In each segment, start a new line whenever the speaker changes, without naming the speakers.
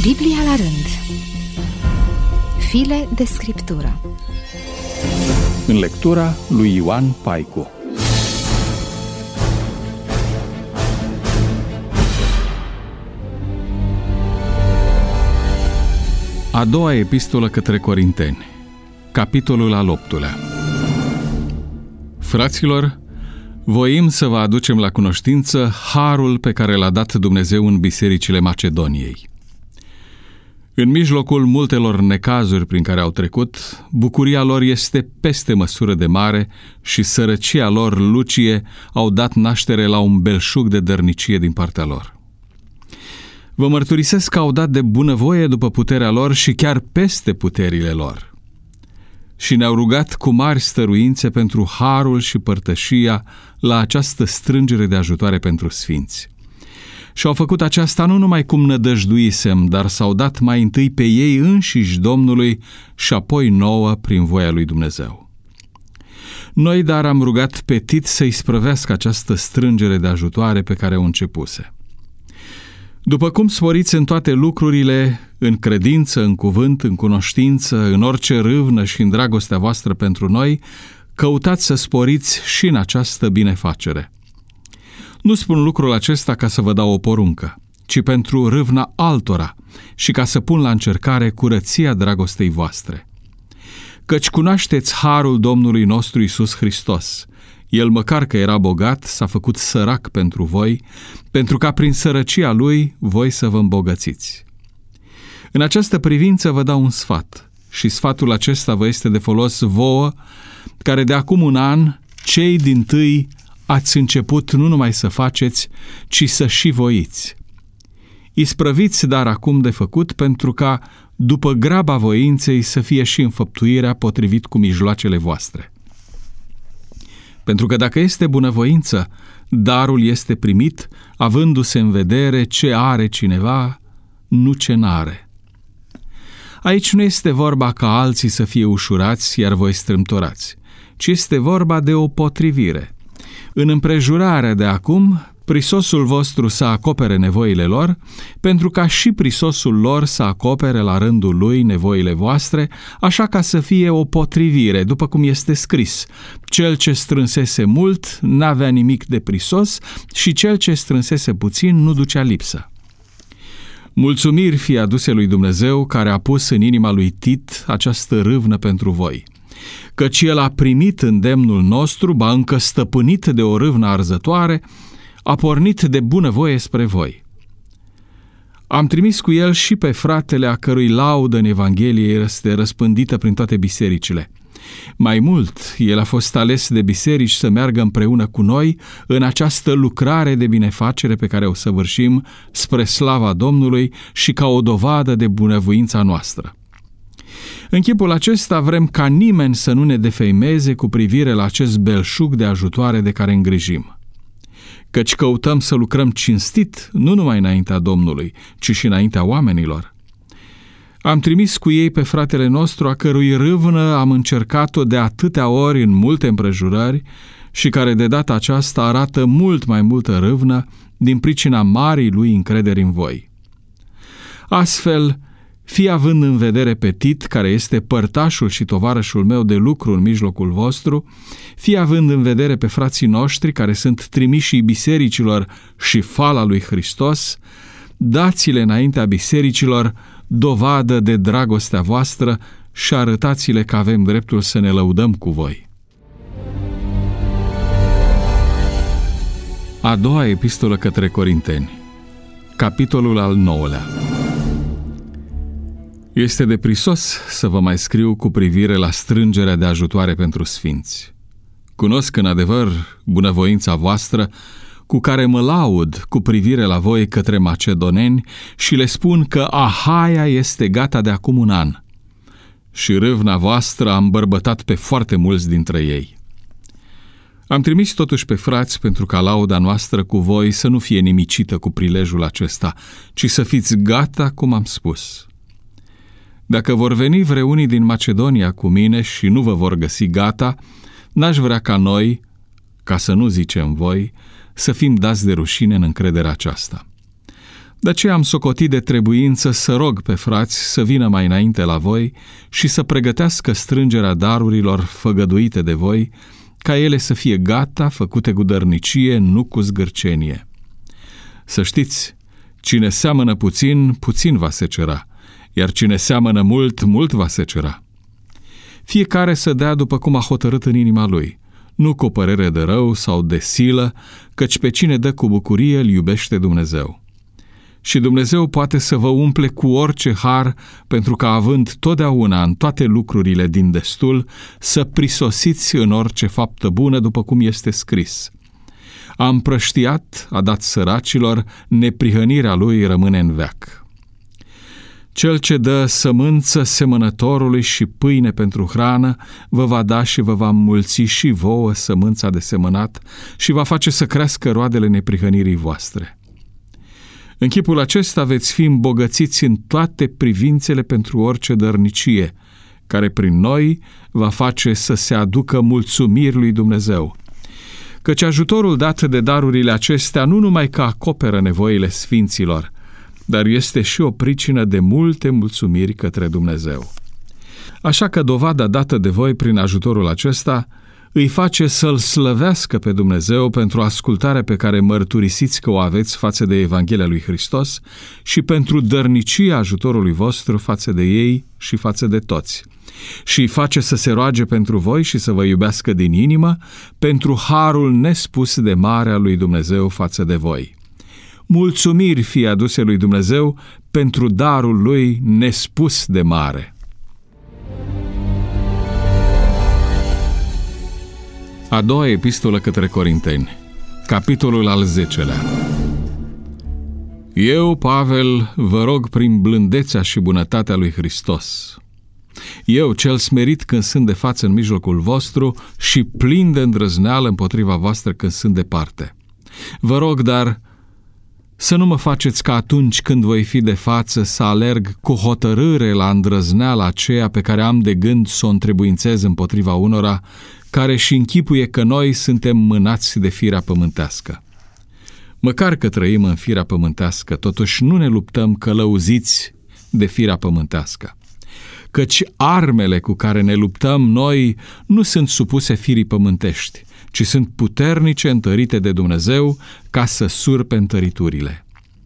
Biblia la rând. File de scriptură.
În lectura lui Ioan Paicu. A doua epistolă către Corinteni, capitolul al 8-lea. Fraților, voim să vă aducem la cunoștință harul pe care l-a dat Dumnezeu în bisericile Macedoniei. În mijlocul multelor necazuri prin care au trecut, bucuria lor este peste măsură de mare și sărăcia lor lucie au dat naștere la un belșug de dărnicie din partea lor. Vă mărturisesc că au dat de bunăvoie după puterea lor și chiar peste puterile lor. Și ne-au rugat cu mari stăruințe pentru harul și părtășia la această strângere de ajutoare pentru sfinți. Și au făcut aceasta nu numai cum nădăjduisem, dar s-au dat mai întâi pe ei înșiși Domnului și apoi nouă prin voia lui Dumnezeu. Noi dar am rugat pe Tit să-i sprăvească această strângere de ajutoare pe care o începuse. După cum sporiți în toate lucrurile, în credință, în cuvânt, în cunoștință, în orice râvnă și în dragostea voastră pentru noi, căutați să sporiți și în această binefacere. Nu spun lucrul acesta ca să vă dau o poruncă, ci pentru râvna altora și ca să pun la încercare curăția dragostei voastre. Căci cunoașteți harul Domnului nostru Iisus Hristos. El, măcar că era bogat, s-a făcut sărac pentru voi, pentru ca prin sărăcia Lui voi să vă îmbogățiți. În această privință vă dau un sfat, și sfatul acesta vă este de folos vouă, care de acum un an, cei dintâi, ați început nu numai să faceți, ci să și voiți. Isprăviți dar acum de făcut, pentru ca, după graba voinței, să fie și înfăptuirea potrivit cu mijloacele voastre. Pentru că dacă este bunăvoință, darul este primit, avându-se în vedere ce are cineva, nu ce n-are. Aici nu este vorba ca alții să fie ușurați, iar voi strâmtorați, ci este vorba de o potrivire. În împrejurarea de acum, prisosul vostru să acopere nevoile lor, pentru ca și prisosul lor să acopere la rândul lui nevoile voastre, așa ca să fie o potrivire, după cum este scris: cel ce strânsese mult n-avea nimic de prisos și cel ce strânsese puțin nu ducea lipsă. Mulțumiri fie aduse lui Dumnezeu, care a pus în inima lui Tit această râvnă pentru voi, căci el a primit îndemnul nostru, ba încă stăpânit de o râvnă arzătoare, a pornit de bunăvoie spre voi. Am trimis cu el și pe fratele a cărui laudă în Evanghelie este răspândită prin toate bisericile. Mai mult, el a fost ales de biserici să meargă împreună cu noi în această lucrare de binefacere pe care o săvârșim spre slava Domnului și ca o dovadă de bunăvoința noastră. În chipul acesta vrem ca nimeni să nu ne defăimeze cu privire la acest belșug de ajutoare de care îngrijim. Căci căutăm să lucrăm cinstit, nu numai înaintea Domnului, ci și înaintea oamenilor. Am trimis cu ei pe fratele nostru, a cărui râvnă am încercat-o de atâtea ori în multe împrejurări și care de data aceasta arată mult mai multă râvnă din pricina marii lui încrederi în voi. Astfel, fie având în vedere pe Tit, care este părtașul și tovarășul meu de lucru în mijlocul vostru, fie având în vedere pe frații noștri, care sunt trimișii bisericilor și fala lui Hristos, dați-le înaintea bisericilor dovadă de dragostea voastră și arătați-le că avem dreptul să ne lăudăm cu voi. A doua epistolă către Corinteni, capitolul al 9-lea. Este de prisos să vă mai scriu cu privire la strângerea de ajutoare pentru sfinți. Cunosc în adevăr bunăvoința voastră, cu care mă laud cu privire la voi către macedoneni și le spun că Ahaia este gata de acum un an. Și râvna voastră a îmbărbătat pe foarte mulți dintre ei. Am trimis totuși pe frați pentru ca lauda noastră cu voi să nu fie nimicită cu prilejul acesta, ci să fiți gata cum am spus. Dacă vor veni vreunii din Macedonia cu mine și nu vă vor găsi gata, n-aș vrea ca noi, ca să nu zicem voi, să fim dați de rușine în încrederea aceasta. De aceea am socotit de trebuință să rog pe frați să vină mai înainte la voi și să pregătească strângerea darurilor făgăduite de voi, ca ele să fie gata, făcute cu dărnicie, nu cu zgârcenie. Să știți, cine seamănă puțin, puțin va secera, iar cine seamănă mult, mult va secera. Fiecare să dea după cum a hotărât în inima lui, nu cu o părere de rău sau de silă, căci pe cine dă cu bucurie îl iubește Dumnezeu. Și Dumnezeu poate să vă umple cu orice har, pentru că având totdeauna în toate lucrurile din destul, să prisosiți în orice faptă bună, după cum este scris. A împrăștiat, a dat săracilor, neprihănirea lui rămâne în veac. Cel ce dă sămânță semănătorului și pâine pentru hrană, vă va da și vă va înmulți și vouă sămânța de semănat și va face să crească roadele neprihănirii voastre. În chipul acesta veți fi îmbogățiți în toate privințele pentru orice dărnicie, care prin noi va face să se aducă mulțumiri lui Dumnezeu. Căci ajutorul dat de darurile acestea nu numai că acoperă nevoile sfinților, dar este și o pricină de multe mulțumiri către Dumnezeu. Așa că dovada dată de voi prin ajutorul acesta îi face să-L slăvească pe Dumnezeu pentru ascultarea pe care mărturisiți că o aveți față de Evanghelia lui Hristos și pentru dărnicia ajutorului vostru față de ei și față de toți. Și îi face să se roage pentru voi și să vă iubească din inimă pentru harul nespus de mare al lui Dumnezeu față de voi. Mulțumiri fie aduse lui Dumnezeu pentru darul lui nespus de mare. A doua epistolă către Corinteni, capitolul al 10-lea. Eu, Pavel, vă rog prin blândețea și bunătatea lui Hristos. Eu, cel smerit când sunt de față în mijlocul vostru și plin de îndrăzneală împotriva voastră când sunt departe. Vă rog, dar, să nu mă faceți ca atunci când voi fi de față să alerg cu hotărâre la îndrăzneala aceea pe care am de gând să o întrebuințez împotriva unora care și închipuie că noi suntem mânați de firea pământească. Măcar că trăim în firea pământească, totuși nu ne luptăm călăuziți de firea pământească. Căci armele cu care ne luptăm noi nu sunt supuse firii pământești, ci sunt puternice întărite de Dumnezeu ca să surpe întăriturile.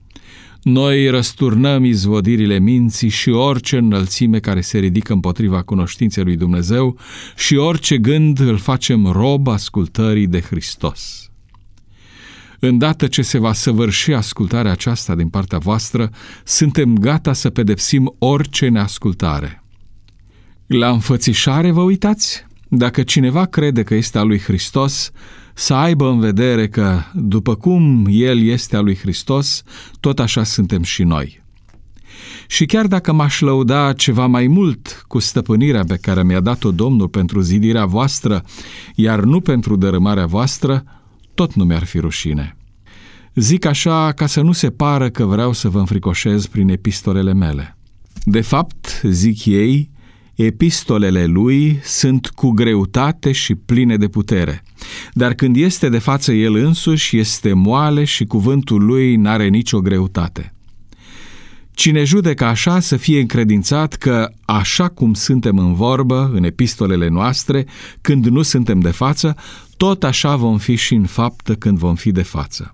Noi răsturnăm izvodirile minții și orice înălțime care se ridică împotriva cunoștinței lui Dumnezeu și orice gând îl facem rob ascultării de Hristos. Îndată ce se va săvârși ascultarea aceasta din partea voastră, suntem gata să pedepsim orice neascultare. La înfățișare vă uitați? Dacă cineva crede că este al lui Hristos, să aibă în vedere că, după cum El este al lui Hristos, tot așa suntem și noi. Și chiar dacă m-aș lăuda ceva mai mult cu stăpânirea pe care mi-a dat-o Domnul pentru zidirea voastră, iar nu pentru dărâmarea voastră, tot nu mi-ar fi rușine. Zic așa ca să nu se pară că vreau să vă înfricoșez prin epistolele mele. De fapt, zic ei, epistolele lui sunt cu greutate și pline de putere, dar când este de față el însuși, este moale și cuvântul lui n-are nicio greutate. Cine judecă așa să fie încredințat că, așa cum suntem în vorbă, în epistolele noastre, când nu suntem de față, tot așa vom fi și în faptă când vom fi de față.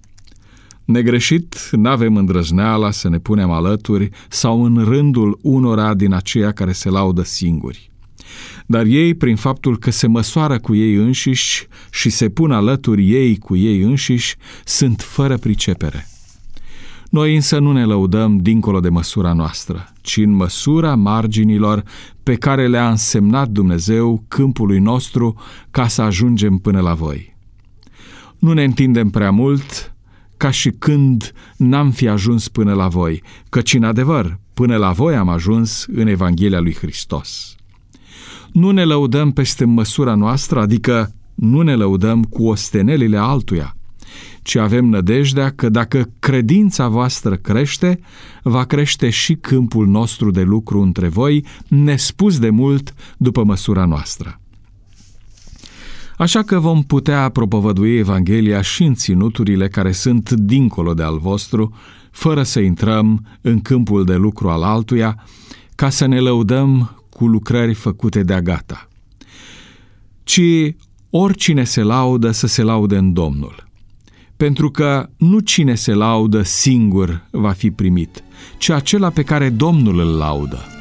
Negreșit, n-avem îndrăzneala să ne punem alături sau în rândul unora din aceia care se laudă singuri. Dar ei, prin faptul că se măsoară cu ei înșiși și se pun alături ei cu ei înșiși, sunt fără pricepere. Noi însă nu ne lăudăm dincolo de măsura noastră, ci în măsura marginilor pe care le-a însemnat Dumnezeu câmpului nostru ca să ajungem până la voi. Nu ne întindem prea mult, ca și când n-am fi ajuns până la voi, căci în adevăr, până la voi am ajuns în Evanghelia lui Hristos. Nu ne lăudăm peste măsura noastră, adică nu ne lăudăm cu ostenelile altuia, ci avem nădejdea că dacă credința voastră crește, va crește și câmpul nostru de lucru între voi, nespus de mult după măsura noastră. Așa că vom putea propovădui Evanghelia și în ținuturile care sunt dincolo de al vostru, fără să intrăm în câmpul de lucru al altuia, ca să ne lăudăm cu lucrări făcute de-a gata. Ci oricine se laudă să se laude în Domnul, pentru că nu cine se laudă singur va fi primit, ci acela pe care Domnul îl laudă.